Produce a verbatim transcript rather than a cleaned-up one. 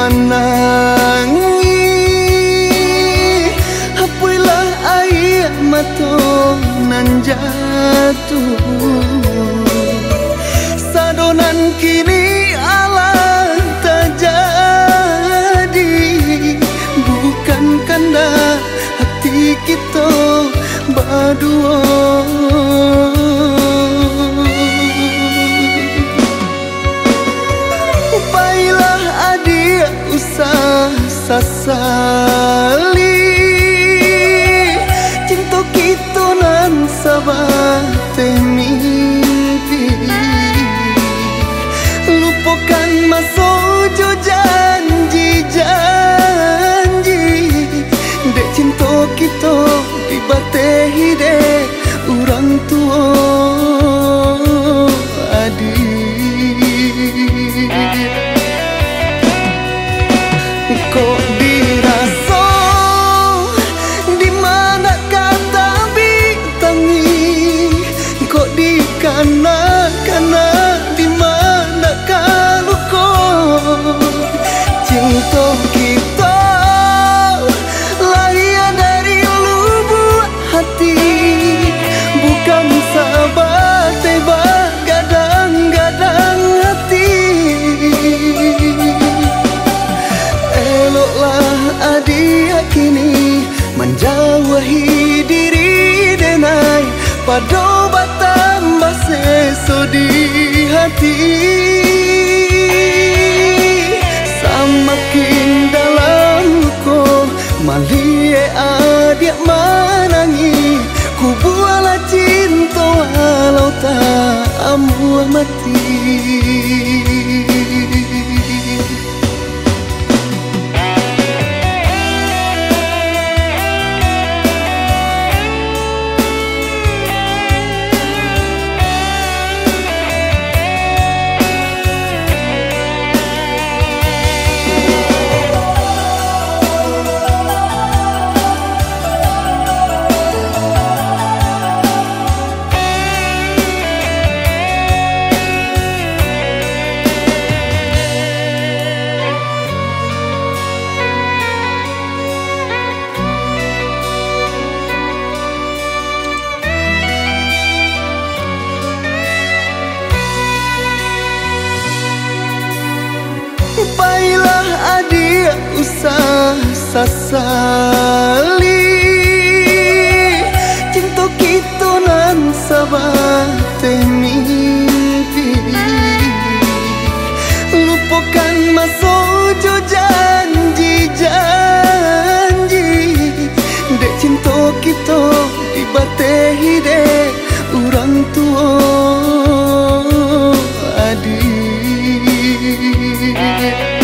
manangi hapuilah air mato nan jatuh sadonan kini Allah tak jadi bukan karena hati kita berdua. Baiklah adik usah sasali cinta kita nan sabar mimpi lupakan masa jo janji-janji dek cinta kita dibatehi dek orang tua adik. Kok dirasa di mana kata bintangi, kok dikana-kana di mana luka cinta kita lahir dari lubuk hati bukan sahabat teba gadang-gadang hati. Adik kini menjauhi diri denai pada batambah seso di hati semakin dalam ko malie adik manangi ku buala cinta walau tak amuah mati. Baiklah adik usah sasali cinta kita nan sabar mimpi lupakan masa jo janji-janji dek cinta kita dibatehi dek orang tua adik.